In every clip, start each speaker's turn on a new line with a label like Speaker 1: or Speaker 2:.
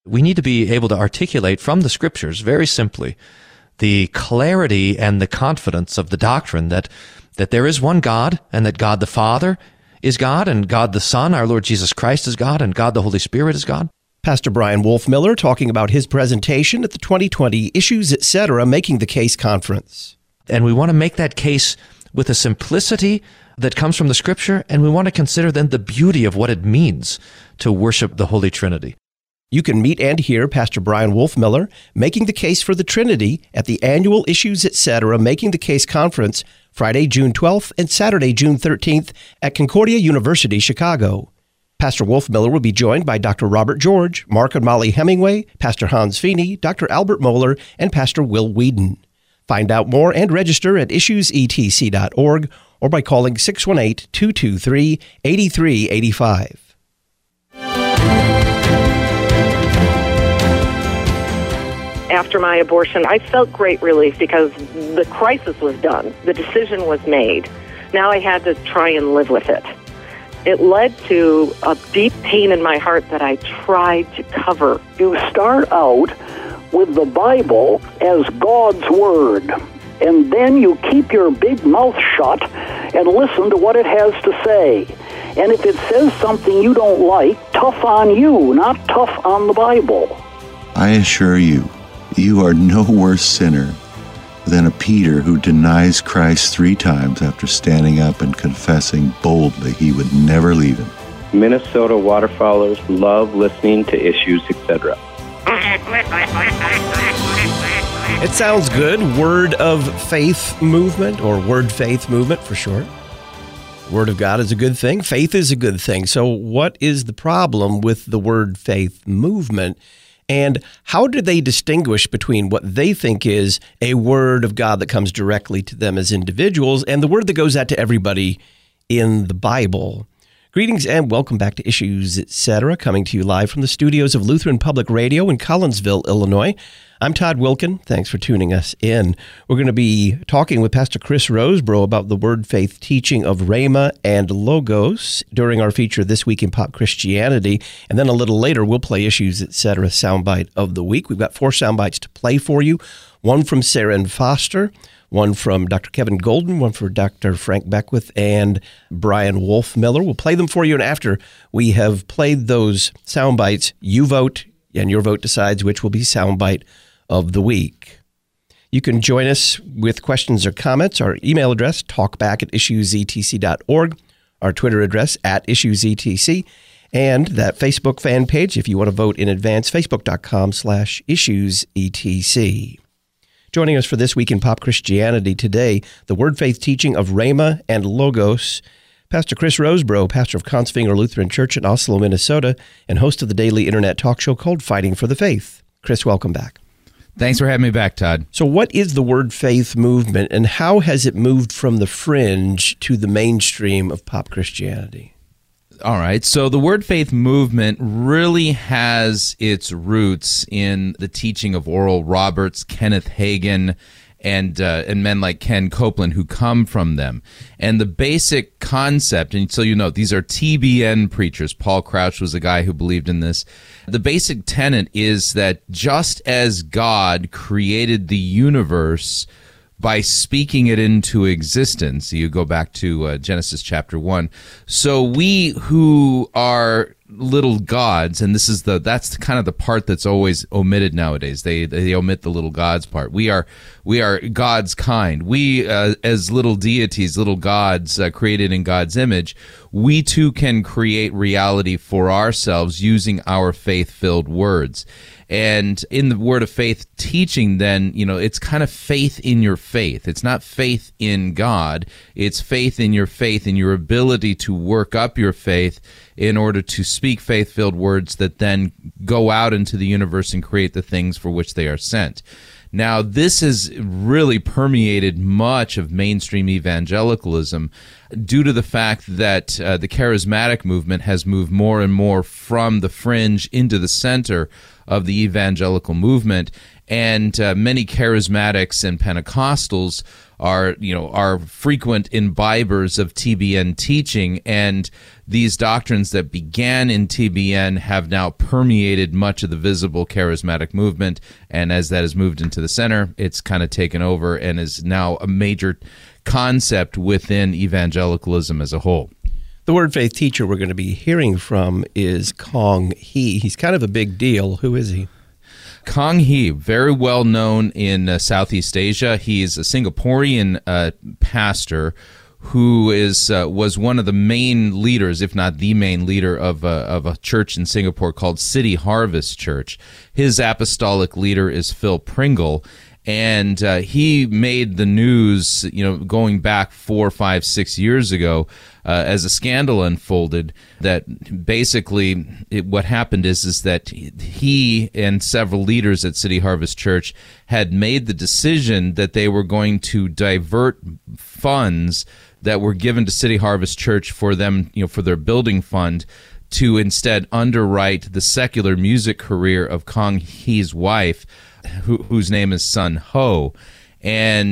Speaker 1: We need to be able to articulate from the Scriptures very simply the clarity and the confidence of the doctrine that there is one God, and that God the Father is God, and God the Son, our Lord Jesus Christ, is God, and God the Holy Spirit is God.
Speaker 2: Pastor Brian Wolfmueller talking about his presentation at the 2020 Issues, Etc. Making the Case Conference.
Speaker 1: And we want to make that case with a simplicity that comes from the Scripture, and we want to consider then the beauty of what it means to worship the Holy Trinity.
Speaker 2: You can meet and hear Pastor Brian Wolfmueller making the case for the Trinity at the annual Issues, Etc. Making the Case Conference, Friday, June 12th and Saturday, June 13th at Concordia University, Chicago. Pastor Wolfmueller will be joined by Dr. Robert George, Mark and Molly Hemingway, Pastor Hans Feeney, Dr. Albert Moeller, and Pastor Will Whedon. Find out more and register at issuesetc.org or by calling 618-223-8385.
Speaker 3: After my abortion, I felt great relief because the crisis was done. The decision was made. Now I had to try and live with it. It led to a deep pain in my heart that I tried to cover.
Speaker 4: You start out with the Bible as God's Word, and then you keep your big mouth shut and listen to what it has to say. And if it says something you don't like, tough on you, not tough on the Bible.
Speaker 5: I assure you, you are no worse sinner than a Peter who denies Christ 3 times after standing up and confessing boldly he would never leave him.
Speaker 6: Minnesota waterfowlers love listening to Issues, Etc.
Speaker 2: It sounds good. Word of Faith Movement, or Word Faith Movement for short. Word of God is a good thing. Faith is a good thing. So what is the problem with the Word Faith Movement? And how do they distinguish between what they think is a word of God that comes directly to them as individuals and the word that goes out to everybody in the Bible? Greetings and welcome back to Issues, Etc., coming to you live from the studios of Lutheran Public Radio in Collinsville, Illinois. I'm Todd Wilkin. Thanks for tuning us in. We're going to be talking with Pastor Chris Rosebrough about the Word Faith teaching of Rhema and Logos during our feature This Week in Pop Christianity. And then a little later, we'll play Issues, Etc. soundbite of the week. We've got 4 soundbites to play for you. One from Sarah Foster, one from Dr. Kevin Golden, one for Dr. Frank Beckwith, and Brian Wolfmueller. We'll play them for you, and after we have played those soundbites, you vote, and your vote decides which will be soundbite of the week. You can join us with questions or comments. Our email address, talkback@issuesetc.org, our Twitter address, @issuesetc, and that Facebook fan page, if you want to vote in advance, facebook.com/issuesetc. Joining us for This Week in Pop Christianity today, the Word Faith teaching of Rhema and Logos, Pastor Chris Rosebrough, pastor of Kongsvinger Lutheran Church in Oslo, Minnesota, and host of the daily internet talk show called Fighting for the Faith. Chris, welcome back.
Speaker 7: Thanks for having me back, Todd.
Speaker 2: So what is the Word Faith movement, and how has it moved from the fringe to the mainstream of pop Christianity?
Speaker 7: All right, so the Word Faith movement really has its roots in the teaching of Oral Roberts, Kenneth Hagin, and men like Ken Copeland who come from them. And the basic concept, and so you know, these are TBN preachers. Paul Crouch was a guy who believed in this. The basic tenet is that just as God created the universe by speaking it into existence, you go back to Genesis chapter 1, so we who are little gods, and that's kind of the part that's always omitted nowadays. They omit the little gods part. We are God's kind. We as little deities, little gods created in God's image, we too can create reality for ourselves using our faith-filled words. And in the Word of Faith teaching, then, you know, it's kind of faith in your faith. It's not faith in God. It's faith in your ability to work up your faith in order to speak faith-filled words that then go out into the universe and create the things for which they are sent. Now, this has really permeated much of mainstream evangelicalism. due to the fact that the charismatic movement has moved more and more from the fringe into the center of the evangelical movement, and many charismatics and Pentecostals are frequent imbibers of TBN teaching, and these doctrines that began in TBN have now permeated much of the visible charismatic movement, and as that has moved into the center, it's kind of taken over and is now a major concept within evangelicalism as a whole.
Speaker 2: The Word Faith teacher we're going to be hearing from is Kong Hee. He's kind of a big deal. Who is he?
Speaker 7: Kong Hee, very well known in Southeast Asia. He's a Singaporean pastor who was one of the main leaders, if not the main leader, of a church in Singapore called City Harvest Church. His apostolic leader is Phil Pringle, and he made the news, going back 4, 5, 6 years ago, as a scandal unfolded. That basically what happened is that he and several leaders at City Harvest Church had made the decision that they were going to divert funds that were given to City Harvest Church for them, for their building fund, to instead underwrite the secular music career of Kong Hee's wife, whose name is Sun Ho. And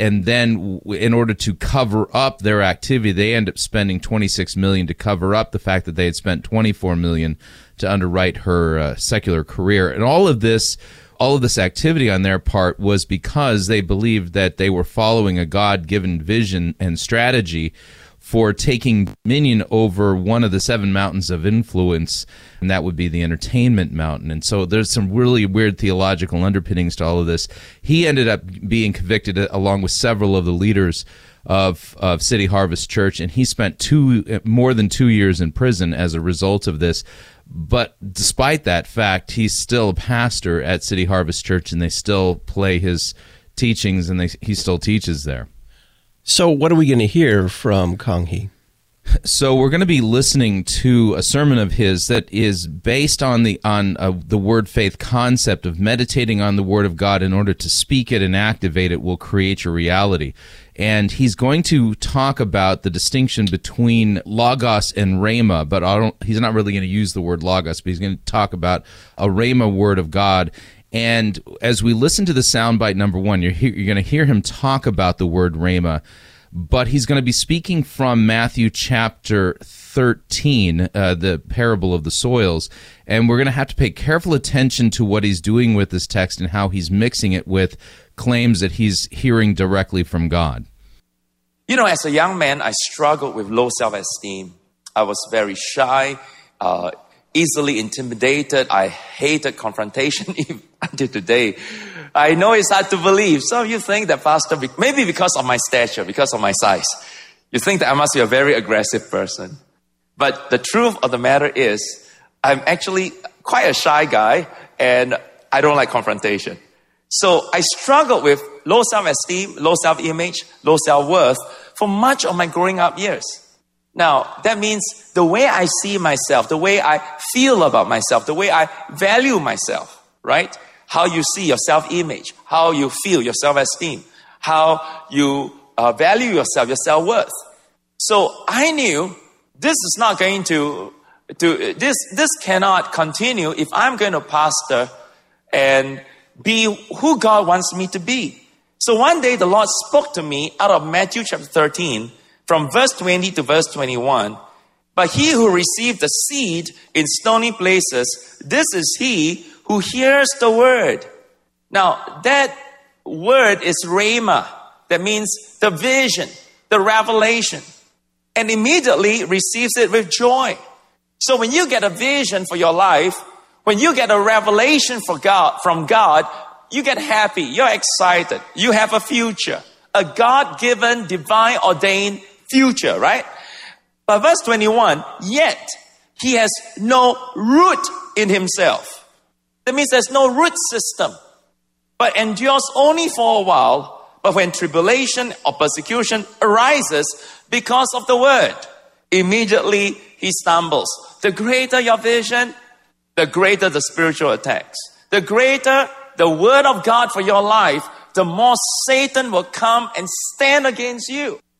Speaker 7: then in order to cover up their activity, they end up spending $26 million to cover up the fact that they had spent $24 million to underwrite her secular career. And all of this activity on their part was because they believed that they were following a God-given vision and strategy for taking dominion over one of the 7 mountains of influence, and that would be the entertainment mountain. And so there's some really weird theological underpinnings to all of this. He ended up being convicted along with several of the leaders of City Harvest Church, and he spent more than 2 years in prison as a result of this. But despite that fact, he's still a pastor at City Harvest Church, and they still play his teachings, and he still teaches there.
Speaker 2: So what are we going to hear from Kong Hee?
Speaker 7: So we're going to be listening to a sermon of his that is based on the word faith concept of meditating on the Word of God in order to speak it and activate it will create your reality. And he's going to talk about the distinction between logos and rhema, but he's not really going to use the word logos, but he's going to talk about a rhema word of God. And as we listen to the soundbite number 1, you're going to hear him talk about the word rhema, but he's going to be speaking from Matthew chapter 13, the parable of the soils, and we're going to have to pay careful attention to what he's doing with this text and how he's mixing it with claims that he's hearing directly from God.
Speaker 8: As a young man, I struggled with low self-esteem. I was very shy, easily intimidated. I hated confrontation until today. I know it's hard to believe. Some of you think that, Pastor, maybe because of my stature, because of my size, you think that I must be a very aggressive person. But the truth of the matter is, I'm actually quite a shy guy, and I don't like confrontation. So I struggled with low self-esteem, low self-image, low self-worth for much of my growing up years. Now, that means the way I see myself, the way I feel about myself, the way I value myself, right? How you see your self-image, how you feel your self-esteem, how you value yourself, your self-worth. So I knew this is not going this cannot continue if I'm going to pastor and be who God wants me to be. So one day the Lord spoke to me out of Matthew chapter 13, from verse 20 to verse 21. But he who received the seed in stony places, this is he who hears the word. Now, that word is rhema. That means the vision, the revelation. And immediately receives it with joy. So when you get a vision for your life, when you get a revelation from God, you get happy, you're excited, you have a future. A God-given, divine ordained future, right? But verse 21, yet he has no root in himself. That means there's no root system, but endures only for a while. But when tribulation or persecution arises because of the word, immediately he stumbles. The greater your vision, the greater the spiritual attacks. The greater the word of God for your life, the more Satan will come and stand against you.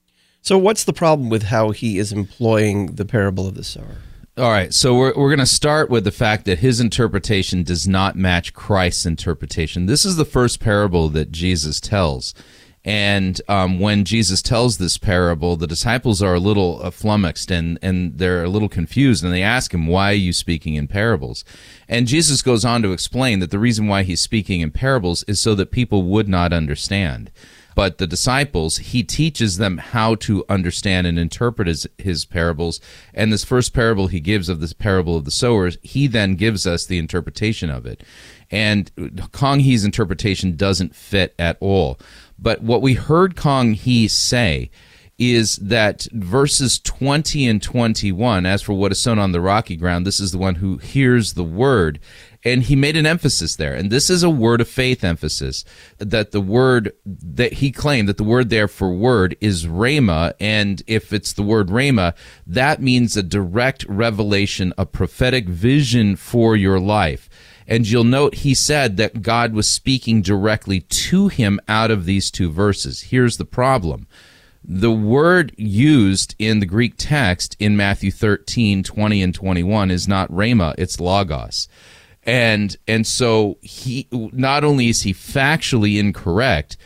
Speaker 2: So what's the problem with how he is employing the parable of the sower?
Speaker 7: All right, so we're going to start with the fact that his interpretation does not match Christ's interpretation. This is the first parable that Jesus tells. And when Jesus tells this parable, the disciples are a little flummoxed and they're a little confused, and they ask him, why are you speaking in parables? And Jesus goes on to explain that the reason why he's speaking in parables is so that people would not understand. But the disciples, he teaches them how to understand and interpret his parables. And this first parable he gives of this parable of the sowers, he then gives us the interpretation of it. And Kong Hee's interpretation doesn't fit at all. But what we heard Kong Hee say is that verses 20 and 21, as for what is sown on the rocky ground, this is the one who hears the word. And he made an emphasis there. And this is a word of faith emphasis, that the word that he claimed, that the word there for word is rhema. And if it's the word rhema, that means a direct revelation, a prophetic vision for your life. And you'll note he said that God was speaking directly to him out of these two verses. Here's the problem. The word used in the Greek text in Matthew 13, 20 and 21 is not rhema, it's logos. And so he not only is he factually incorrect,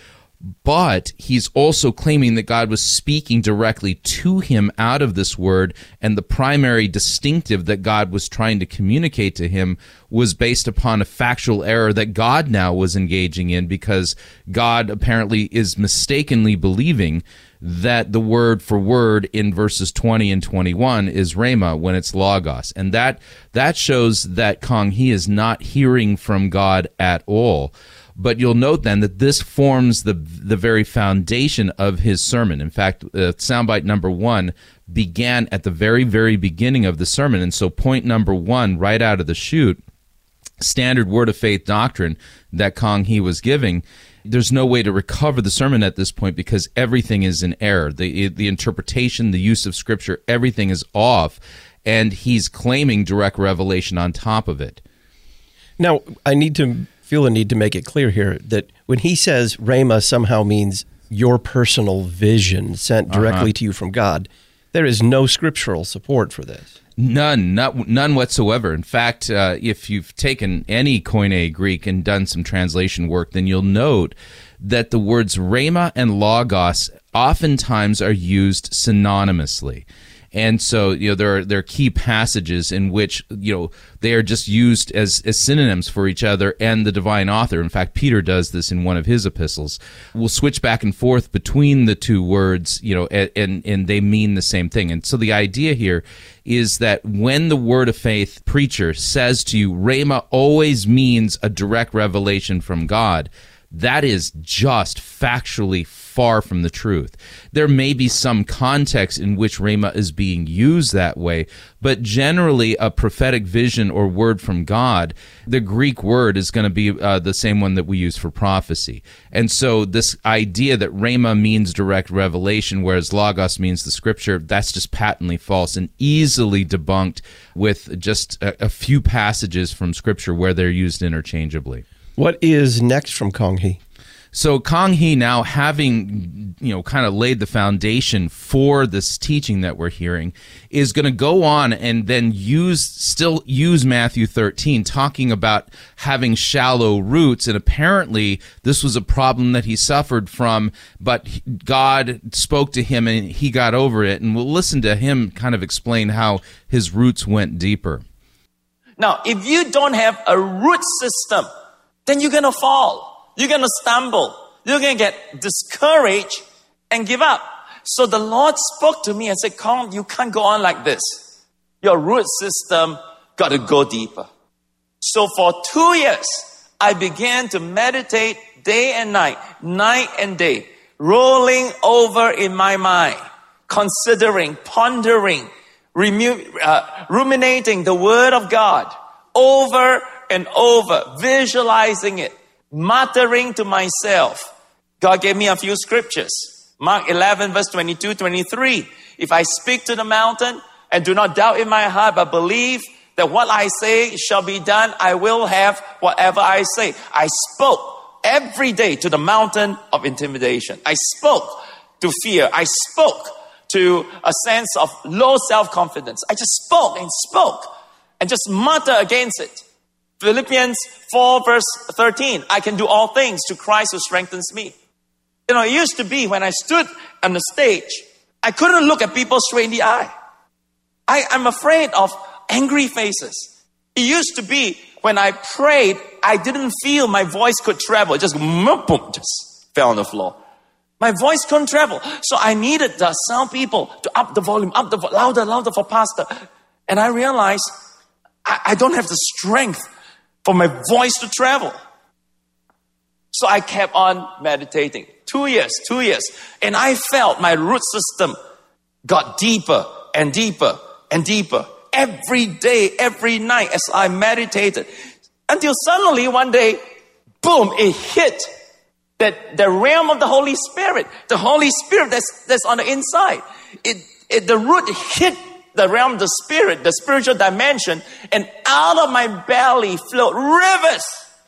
Speaker 7: but he's also claiming that God was speaking directly to him out of this word, and the primary distinctive that God was trying to communicate to him was based upon a factual error that God now was engaging in, because God apparently is mistakenly believing that the word for word in verses 20 and 21 is rhema when it's logos. And that shows that Kong Hee is not hearing from God at all. But you'll note then that this forms the very foundation of his sermon. In fact, soundbite number 1 began at the very, very beginning of the sermon. And so point number 1, right out of the chute, standard word of faith doctrine that Kong Hee was giving, there's no way to recover the sermon at this point because everything is in error. The interpretation, the use of Scripture, everything is off, and he's claiming direct revelation on top of it.
Speaker 2: Now, I feel a need to make it clear here that when he says rhema somehow means your personal vision sent directly to you from God, there is no scriptural support for this.
Speaker 7: None whatsoever. In fact, if you've taken any Koine Greek and done some translation work, then you'll note that the words rhema and logos oftentimes are used synonymously. And so, there are key passages in which, they are just used as synonyms for each other and the divine author. In fact, Peter does this in one of his epistles. We'll switch back and forth between the two words, and they mean the same thing. And so the idea here is that when the word of faith preacher says to you, rhema always means a direct revelation from God, that is just factually far from the truth. There may be some context in which rhema is being used that way, but generally a prophetic vision or word from God, the Greek word is going to be the same one that we use for prophecy. And so this idea that rhema means direct revelation, whereas logos means the Scripture, that's just patently false and easily debunked with just a few passages from Scripture where they're used interchangeably.
Speaker 2: What is next from Kong Hee?
Speaker 7: So Kong Hee, now having kind of laid the foundation for this teaching that we're hearing, is going to go on and then still use Matthew 13, talking about having shallow roots. And apparently this was a problem that he suffered from, but God spoke to him and he got over it. And we'll listen to him kind of explain how his roots went deeper.
Speaker 8: Now, if you don't have a root system, then you're going to fall. You're going to stumble. You're going to get discouraged and give up. So the Lord spoke to me and said, Kong, you can't go on like this. Your root system got to go deeper. So for 2 years, I began to meditate day and night and day, rolling over in my mind, considering, pondering, ruminating the Word of God over and over, visualizing it, muttering to myself. God gave me a few scriptures. Mark 11, verse 22, 23. If I speak to the mountain and do not doubt in my heart, but believe that what I say shall be done, I will have whatever I say. I spoke every day to the mountain of intimidation. I spoke to fear. I spoke to a sense of low self-confidence. I just spoke and just mutter against it. Philippians 4 verse 13, I can do all things to Christ who strengthens me. You know, it used to be when I stood on the stage, I couldn't look at people straight in the eye. I'm afraid of angry faces. It used to be when I prayed, I didn't feel my voice could travel. It just boom, just fell on the floor. My voice couldn't travel. So I needed the sound people to up the volume, louder for pastor. And I realized I don't have the strength for my voice to travel. So I kept on meditating. 2 years. And I felt my root system got deeper and deeper and deeper. Every day, every night as I meditated. Until suddenly one day, boom, it hit that the realm of the Holy Spirit. The Holy Spirit that's on the inside. The root hit the realm of the Spirit, the spiritual dimension, and out of my belly flowed rivers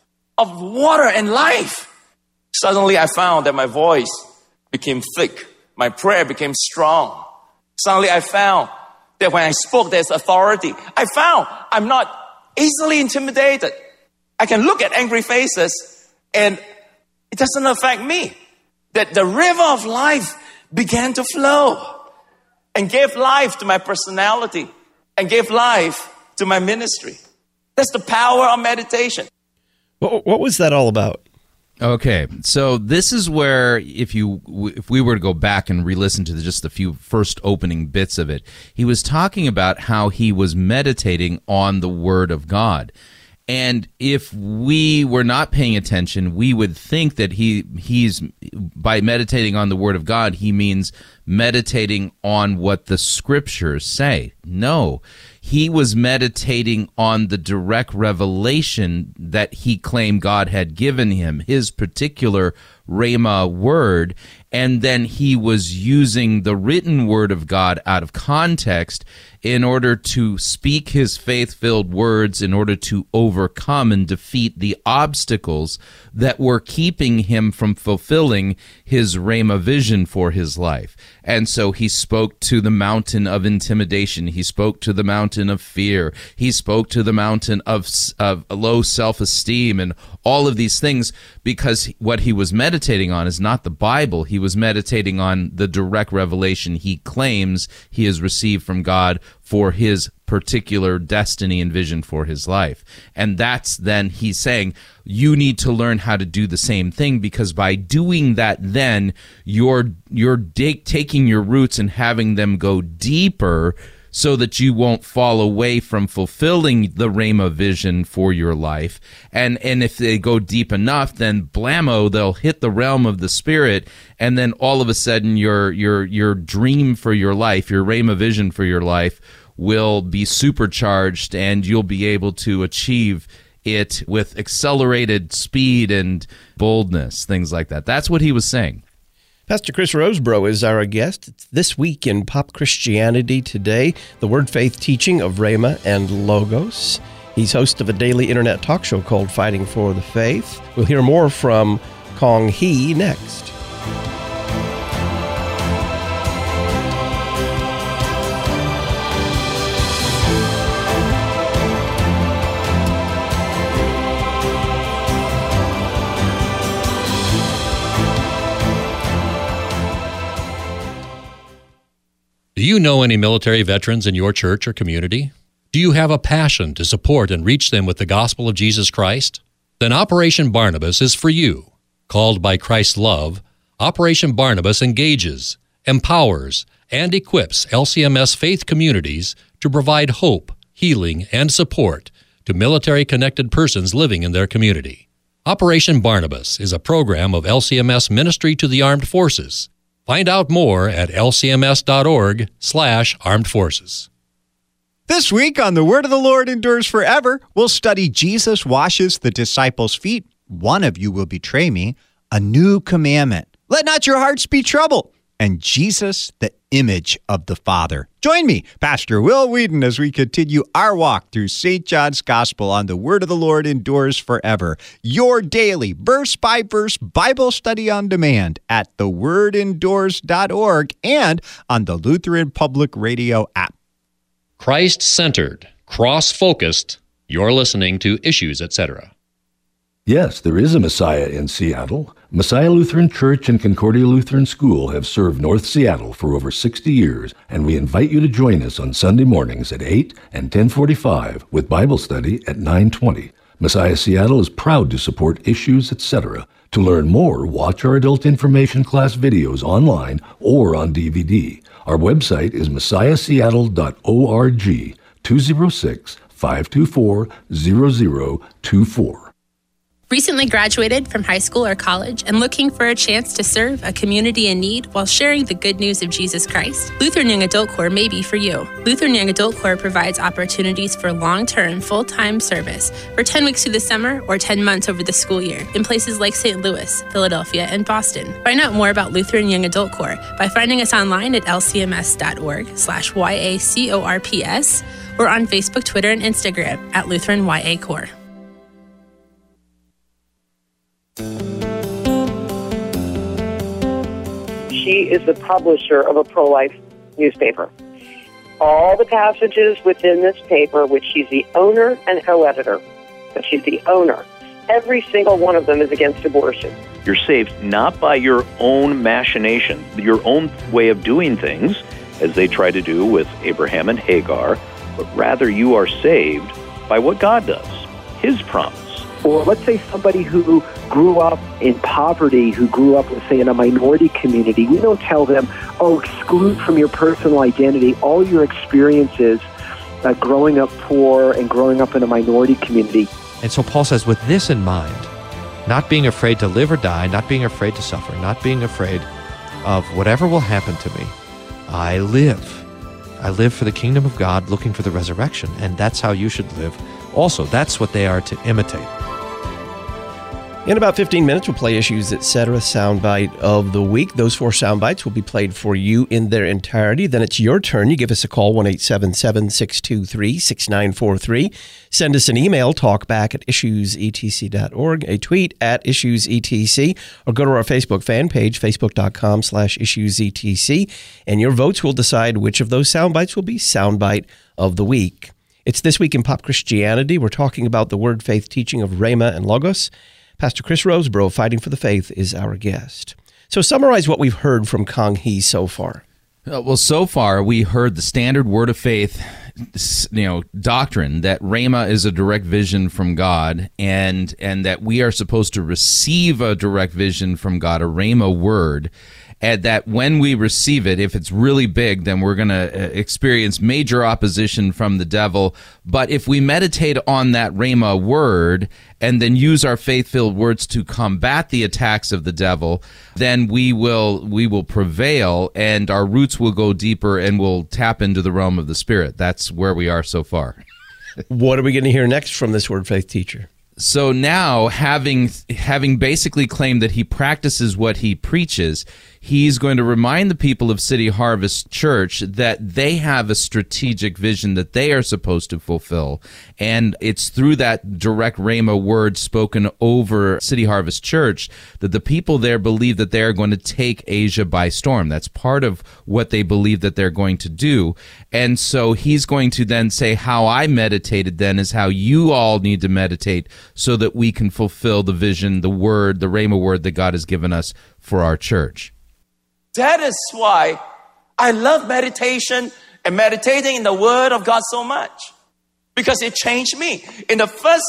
Speaker 8: of water and life. Suddenly I found that my voice became thick. My prayer became strong. Suddenly I found that when I spoke, there's authority. I found I'm not easily intimidated. I can look at angry faces and it doesn't affect me. That the river of life began to flow and gave life to my personality and gave life to my ministry. That's the power of meditation.
Speaker 2: What was that all about?
Speaker 7: Okay, so this is where if we were to go back and re-listen to just the few first opening bits of it, he was talking about how he was meditating on the Word of God. And if we were not paying attention, we would think that he's by meditating on the Word of God, he means meditating on what the Scriptures say. No, he was meditating on the direct revelation that he claimed God had given him, his particular Rhema word, and then he was using the written word of God out of context in order to speak his faith-filled words, in order to overcome and defeat the obstacles that were keeping him from fulfilling his Rhema vision for his life. And so he spoke to the mountain of intimidation. He spoke to the mountain of fear. He spoke to the mountain of low self-esteem and all of these things, because what he was meditating on is not the Bible. He was meditating on the direct revelation he claims he has received from God for his particular destiny and vision for his life. And that's then he's saying, you need to learn how to do the same thing, because by doing that, then you're taking your roots and having them go deeper so that you won't fall away from fulfilling the Rhema vision for your life. And if they go deep enough, then blammo, they'll hit the realm of the Spirit, and then all of a sudden your dream for your life, your Rhema vision for your life, will be supercharged, and you'll be able to achieve it with accelerated speed and boldness, things like that. That's what he was saying.
Speaker 2: Pastor Chris Rosebrough is our guest. It's This Week in Pop Christianity Today, the Word Faith teaching of Rhema and Logos. He's host of a daily internet talk show called Fighting for the Faith. We'll hear more from Kong Hee next.
Speaker 9: Do you know any military veterans in your church or community? Do you have a passion to support and reach them with the gospel of Jesus Christ? Then Operation Barnabas is for you. Called by Christ's love, Operation Barnabas engages, empowers, and equips LCMS faith communities to provide hope, healing, and support to military-connected persons living in their community. Operation Barnabas is a program of LCMS Ministry to the Armed Forces. Find out more at lcms.org/armed forces.
Speaker 10: This week on The Word of the Lord Endures Forever, we'll study Jesus washes the disciples' feet. One of you will betray me. A new commandment. Let not your hearts be troubled. and Jesus, the image of the Father. Join me, Pastor Will Whedon, as we continue our walk through St. John's Gospel on The Word of the Lord Endures Forever. Your daily, verse-by-verse Bible study on demand at thewordendures.org and on the Lutheran Public Radio app.
Speaker 9: Christ-centered, cross-focused. You're listening to Issues, Etc.
Speaker 11: Yes, there is a Messiah in Seattle. Messiah Lutheran Church and Concordia Lutheran School have served North Seattle for over 60 years, and we invite you to join us on Sunday mornings at 8 and 10:45 with Bible study at 9:20. Messiah Seattle is proud to support Issues, Etc. To learn more, watch our adult information class videos online or on DVD. Our website is messiahseattle.org, 206-524-0024.
Speaker 12: Recently graduated from high school or college and looking for a chance to serve a community in need while sharing the good news of Jesus Christ? Lutheran Young Adult Corps may be for you. Lutheran Young Adult Corps provides opportunities for long-term, full-time service for 10 weeks through the summer or 10 months over the school year in places like St. Louis, Philadelphia, and Boston. Find out more about Lutheran Young Adult Corps by finding us online at lcms.org/YACORPS or on Facebook, Twitter, and Instagram at Lutheran YA Corps.
Speaker 3: She is the publisher of a pro-life newspaper. All the passages within this paper, which she's the owner and co-editor, but she's the owner, every single one of them is against abortion.
Speaker 13: You're saved not by your own machination, your own way of doing things, as they try to do with Abraham and Hagar, but rather you are saved by what God does, His promise.
Speaker 14: Or let's say somebody who grew up in poverty, who grew up, let's say, in a minority community. We don't tell them, exclude from your personal identity all your experiences growing up poor and growing up in a minority community.
Speaker 1: And so Paul says, with this in mind, not being afraid to live or die, not being afraid to suffer, not being afraid of whatever will happen to me, I live. I live for the kingdom of God, looking for the resurrection, and that's how you should live. Also, that's what they are to imitate.
Speaker 2: In about 15 minutes, we'll play Issues, Etc. soundbite of the week. Those 4 soundbites will be played for you in their entirety. Then it's your turn. You give us a call, 1-877-623-6943. Send us an email, talkback@issuesetc.org, a tweet @issuesetc, or go to our Facebook fan page, facebook.com/issuesetc, and your votes will decide which of those soundbites will be soundbite of the week. It's This Week in Pop Christianity. We're talking about the Word Faith teaching of Rhema and Logos. Pastor Chris Rosebrough, Fighting for the Faith, is our guest. So summarize what we've heard from Kang Hee so far.
Speaker 7: Well, so far we heard the standard Word of Faith, doctrine that Rhema is a direct vision from God, and that we are supposed to receive a direct vision from God, a Rhema word, and that when we receive it, if it's really big, then we're going to experience major opposition from the devil. But if we meditate on that Rhema word and then use our faith-filled words to combat the attacks of the devil, then we will prevail, and our roots will go deeper, and we'll tap into the realm of the Spirit. That's where we are so far.
Speaker 2: What are we going to hear next from this Word Faith teacher?
Speaker 7: So now, having basically claimed that he practices what he preaches, he's going to remind the people of City Harvest Church that they have a strategic vision that they are supposed to fulfill. And it's through that direct Rhema word spoken over City Harvest Church that the people there believe that they're going to take Asia by storm. That's part of what they believe that they're going to do. And so he's going to then say, how I meditated then is how you all need to meditate, so that we can fulfill the vision, the word, the Rhema word that God has given us for our church.
Speaker 8: That is why I love meditation and meditating in the Word of God so much, because it changed me. In the first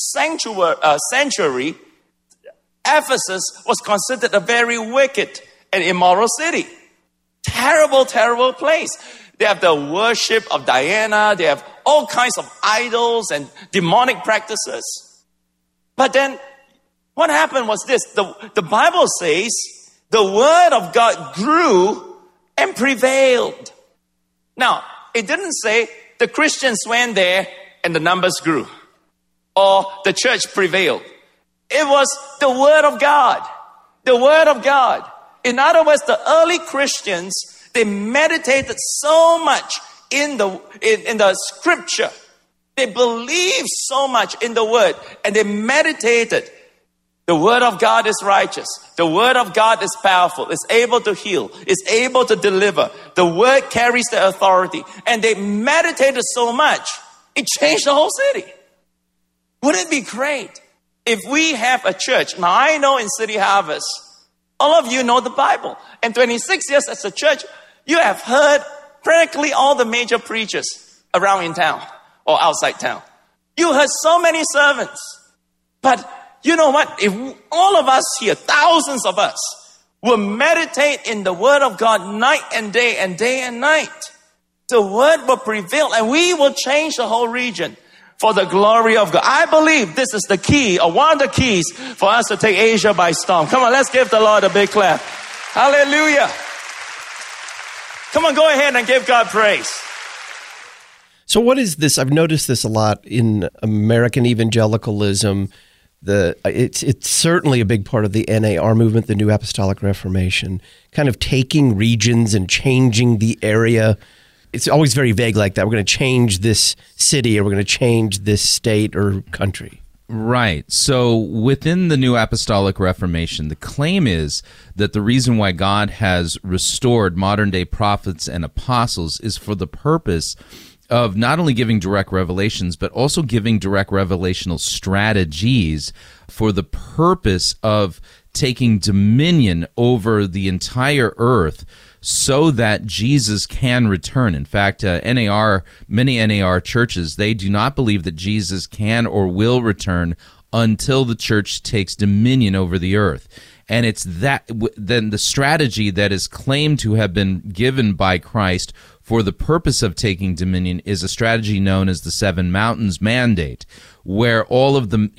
Speaker 8: century, Ephesus was considered a very wicked and immoral city. Terrible, terrible place. They have the worship of Diana. They have all kinds of idols and demonic practices. But then what happened was this. The Bible says the word of God grew and prevailed. Now, it didn't say the Christians went there and the numbers grew, or the church prevailed. It was the word of God. The word of God. In other words, the early Christians, they meditated so much in the scripture. They believed so much in the word, and they meditated. The word of God is righteous. The word of God is powerful. It's able to heal. It's able to deliver. The word carries the authority. And they meditated so much, it changed the whole city. Wouldn't it be great if we have a church? Now, I know in City Harvest, all of you know the Bible. And 26 years as a church, you have heard practically all the major preachers around in town or outside town. You heard so many sermons. But you know what? If all of us here, thousands of us, will meditate in the Word of God night and day and night, the Word will prevail and we will change the whole region for the glory of God. I believe this is the key, or one of the keys for us to take Asia by storm. Come on, let's give the Lord a big clap. Hallelujah. Come on, go ahead and give God praise.
Speaker 2: So what is this? I've noticed this a lot in American evangelicalism. It's certainly a big part of the NAR movement, the New Apostolic Reformation, kind of taking regions and changing the area. It's always very vague like that. We're going to change this city, or we're going to change this state or country.
Speaker 7: Right. So within the New Apostolic Reformation, the claim is that the reason why God has restored modern-day prophets and apostles is for the purpose of not only giving direct revelations, but also giving direct revelational strategies for the purpose of taking dominion over the entire earth so that Jesus can return. In fact, many NAR churches, they do not believe that Jesus can or will return until the church takes dominion over the earth. And it's that then the strategy that is claimed to have been given by Christ for the purpose of taking dominion is a strategy known as the Seven Mountains Mandate, where all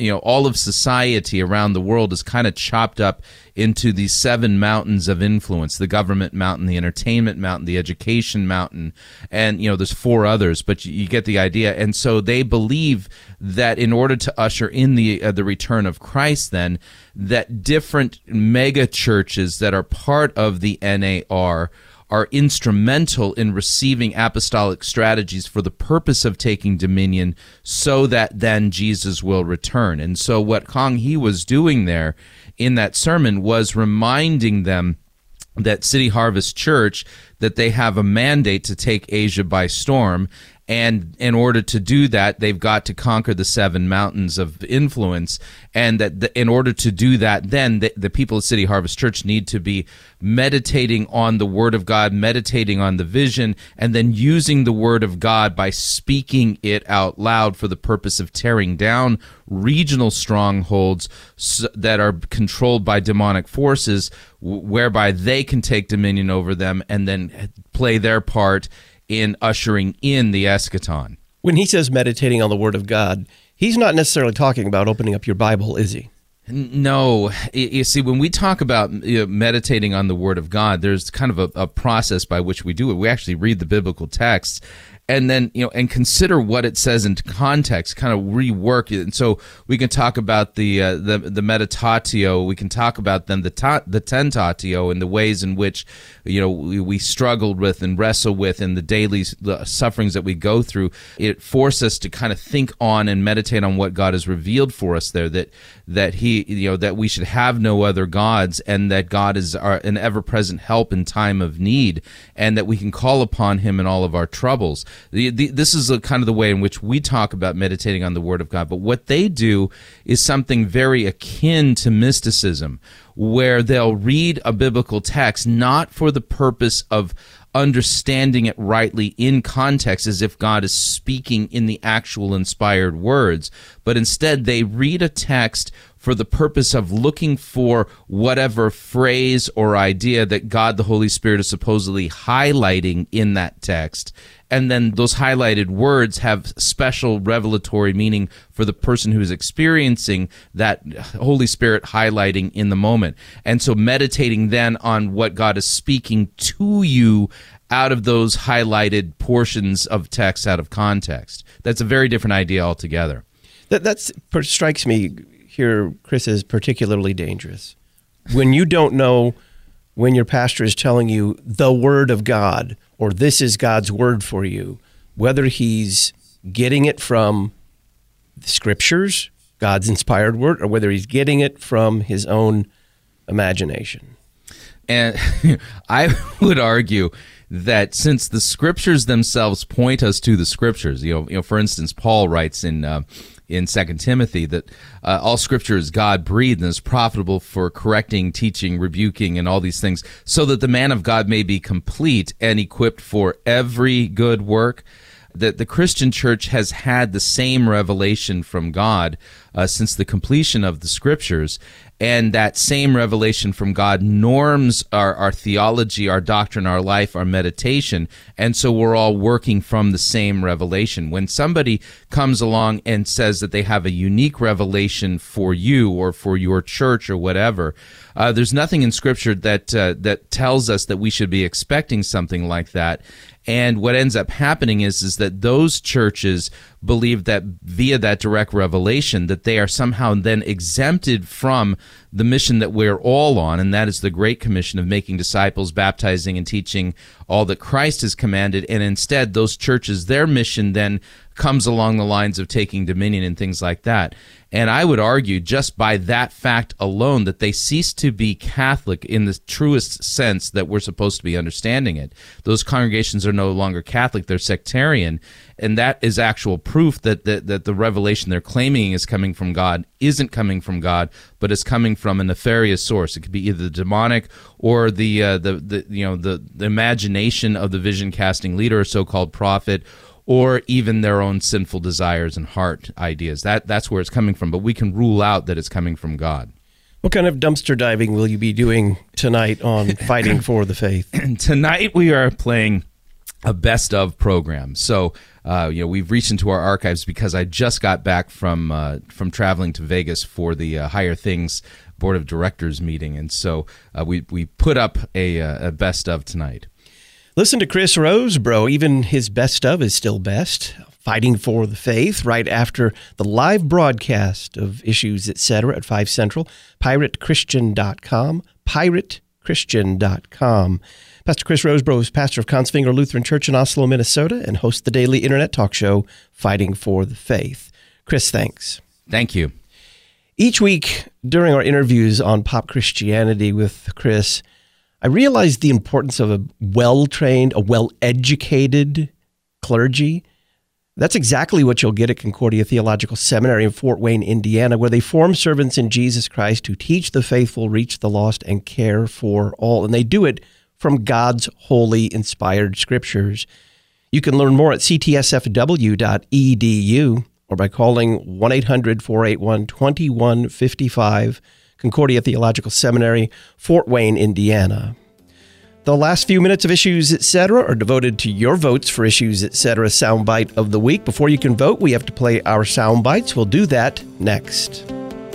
Speaker 7: of society around the world is kind of chopped up into these seven mountains of influence: the government mountain, the entertainment mountain, the education mountain, and there's four others, but you get the idea. And so they believe that in order to usher in the return of Christ, then that different mega churches that are part of the NAR are instrumental in receiving apostolic strategies for the purpose of taking dominion so that then Jesus will return. And so what Kang He was doing there in that sermon was reminding them that City Harvest Church, that they have a mandate to take Asia by storm. And in order to do that, they've got to conquer the seven mountains of influence. And that in order to do that, then the people of City Harvest Church need to be meditating on the Word of God, meditating on the vision, and then using the Word of God by speaking it out loud for the purpose of tearing down regional strongholds that are controlled by demonic forces, whereby they can take dominion over them and then play their part in ushering in the eschaton.
Speaker 2: When he says meditating on the Word of God, he's not necessarily talking about opening up your Bible, is he?
Speaker 7: No. You see, when we talk about meditating on the Word of God, there's kind of a process by which we do it. We actually read the biblical texts and then, and consider what it says in context, kind of rework it. And so we can talk about the meditatio, we can talk about then the tentatio, and the ways in which, we struggled with and wrestle with in the daily sufferings that we go through. It forces us to kind of think on and meditate on what God has revealed for us there, that he, that we should have no other gods, and that God is an ever-present help in time of need, and that we can call upon him in all of our troubles. This is kind of the way in which we talk about meditating on the Word of God. But what they do is something very akin to mysticism, where they'll read a biblical text not for the purpose of understanding it rightly in context as if God is speaking in the actual inspired words, but instead they read a text for the purpose of looking for whatever phrase or idea that God the Holy Spirit is supposedly highlighting in that text. And then those highlighted words have special revelatory meaning for the person who's experiencing that Holy Spirit highlighting in the moment. And so meditating then on what God is speaking to you out of those highlighted portions of text out of context. That's a very different idea altogether.
Speaker 2: That strikes me here, Chris, as particularly dangerous. When you don't know when your pastor is telling you the Word of God, or this is God's Word for you, whether he's getting it from the Scriptures, God's inspired Word, or whether he's getting it from his own imagination.
Speaker 7: And I would argue that since the Scriptures themselves point us to the Scriptures, for instance, Paul writes in 2 Timothy that all Scripture is God-breathed and is profitable for correcting, teaching, rebuking, and all these things, so that the man of God may be complete and equipped for every good work. That the Christian church has had the same revelation from God since the completion of the Scriptures, and that same revelation from God norms our theology, our doctrine, our life, our meditation, and so we're all working from the same revelation. When somebody comes along and says that they have a unique revelation for you or for your church or whatever, there's nothing in Scripture that tells us that we should be expecting something like that. And what ends up happening is that those churches believe that via that direct revelation that they are somehow then exempted from the mission that we're all on, and that is the Great Commission of making disciples, baptizing, and teaching all that Christ has commanded. And instead, those churches, their mission then comes along the lines of taking dominion and things like that. And I would argue just by that fact alone that they cease to be Catholic in the truest sense that we're supposed to be understanding it. Those congregations are no longer Catholic, they're sectarian, and that is actual proof that the revelation they're claiming is coming from God isn't coming from God, but is coming from a nefarious source. It could be either the demonic or the imagination of the vision-casting leader or so-called prophet, or even their own sinful desires and heart ideas. That's where it's coming from, but we can rule out that it's coming from God.
Speaker 2: What kind of dumpster diving will you be doing tonight on Fighting for the Faith?
Speaker 7: Tonight we are playing a best of program. So we've reached into our archives because I just got back from traveling to Vegas for the Higher Things Board of Directors meeting, and so we put up a best of tonight.
Speaker 2: Listen to Chris Rosebrough. Even his best of is still best. Fighting for the Faith, right after the live broadcast of Issues, Etc. at 5 Central. PirateChristian.com. PirateChristian.com. Pastor Chris Rosebrough is pastor of Kongsvinger Lutheran Church in Oslo, Minnesota, and hosts the daily internet talk show, Fighting for the Faith. Chris, thanks.
Speaker 7: Thank you.
Speaker 2: Each week during our interviews on Pop Christianity with Chris, I realized the importance of a well-trained, a well-educated clergy. That's exactly what you'll get at Concordia Theological Seminary in Fort Wayne, Indiana, where they form servants in Jesus Christ who teach the faithful, reach the lost, and care for all. And they do it from God's holy, inspired Scriptures. You can learn more at ctsfw.edu or by calling 1-800-481-2155, Concordia Theological Seminary, Fort Wayne, Indiana. The last few minutes of Issues, Etc. are devoted to your votes for Issues, Etc. soundbite of the week. Before you can vote, we have to play our soundbites. We'll do that next.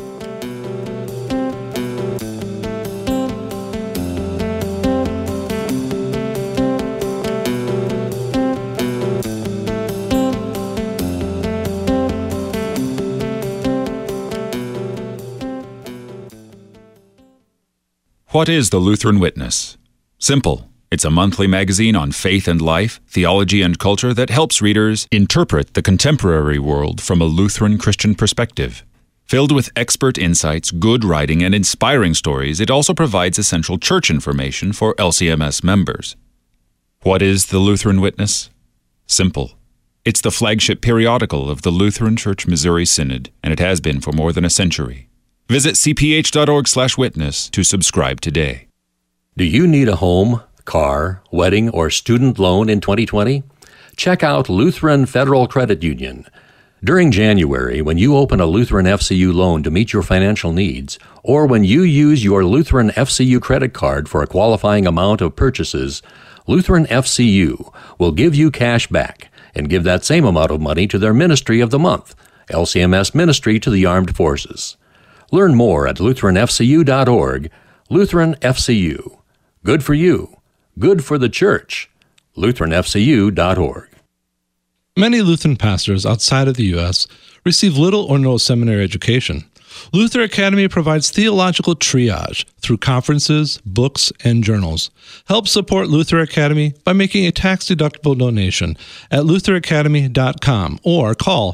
Speaker 15: What is the Lutheran Witness? Simple. It's a monthly magazine on faith and life, theology and culture that helps readers interpret the contemporary world from a Lutheran Christian perspective. Filled with expert insights, good writing, and inspiring stories, it also provides essential church information for LCMS members. What is the Lutheran Witness? Simple. It's the flagship periodical of the Lutheran Church Missouri Synod, and it has been for more than a century. Visit cph.org/witness to subscribe today.
Speaker 9: Do you need a home, car, wedding, or student loan in 2020? Check out Lutheran Federal Credit Union. During January, when you open a Lutheran FCU loan to meet your financial needs, or when you use your Lutheran FCU credit card for a qualifying amount of purchases, Lutheran FCU will give you cash back and give that same amount of money to their Ministry of the Month, LCMS Ministry to the Armed Forces. Learn more at LutheranFCU.org. Lutheran FCU. Good for you. Good for the church. LutheranFCU.org.
Speaker 16: Many Lutheran pastors outside of the U.S. receive little or no seminary education. Luther Academy provides theological triage through conferences, books, and journals. Help support Luther Academy by making a tax-deductible donation at lutheracademy.com or call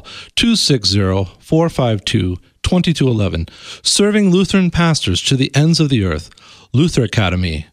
Speaker 16: 260-452-2211. Serving Lutheran pastors to the ends of the earth. Luther Academy,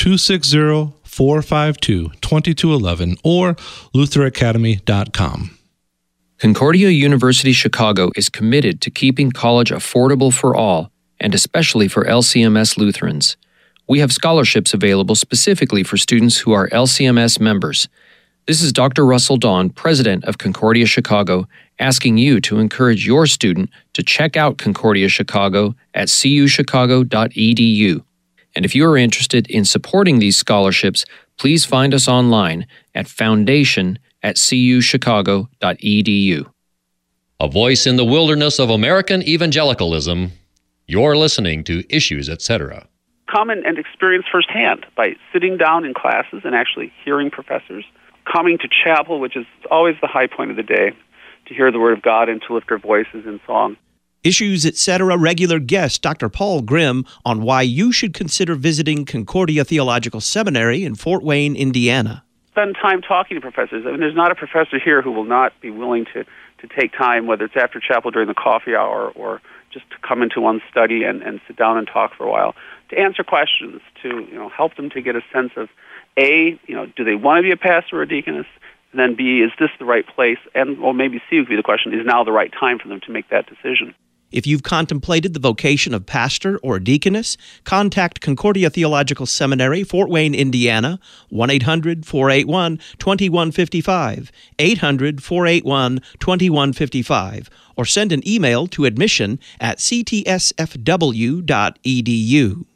Speaker 16: 260-452-2211 or lutheracademy.com.
Speaker 17: Concordia University Chicago is committed to keeping college affordable for all, and especially for LCMS Lutherans. We have scholarships available specifically for students who are LCMS members. This is Dr. Russell Dawn, president of Concordia Chicago, asking you to encourage your student to check out Concordia Chicago at cuchicago.edu. And if you are interested in supporting these scholarships, please find us online at foundation@cuchicago.edu.
Speaker 9: A voice in the wilderness of American evangelicalism. You're listening to Issues, Etc.
Speaker 18: Come and experience firsthand by sitting down in classes and actually hearing professors, coming to chapel, which is always the high point of the day, to hear the Word of God and to lift our voices in song.
Speaker 2: Issues, Etc. regular guest Dr. Paul Grimm on why you should consider visiting Concordia Theological Seminary in Fort Wayne, Indiana.
Speaker 18: Spend time talking to professors. I mean, there's not a professor here who will not be willing to take time, whether it's after chapel during the coffee hour or just to come into one's study and sit down and talk for a while, to answer questions, to help them to get a sense of, A, do they want to be a pastor or a deaconess? And then B, is this the right place? And or maybe C would be the question, is now the right time for them to make that decision?
Speaker 2: If you've contemplated the vocation of pastor or deaconess, contact Concordia Theological Seminary, Fort Wayne, Indiana, 1-800-481-2155, 800-481-2155, or send an email to admission@ctsfw.edu.